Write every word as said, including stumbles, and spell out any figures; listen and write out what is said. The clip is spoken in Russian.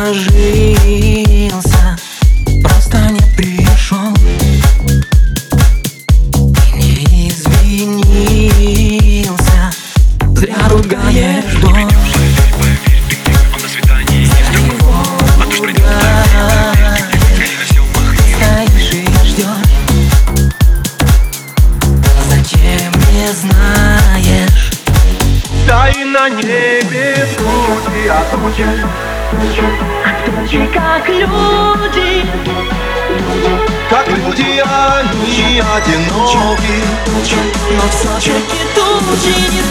ложился, просто не пришел и не извинился. Зря ругаешь дождь. Знаешь, да и на небе тучи, а тучи, тучи как люди, как люди, они одиноки. но все-таки тучи не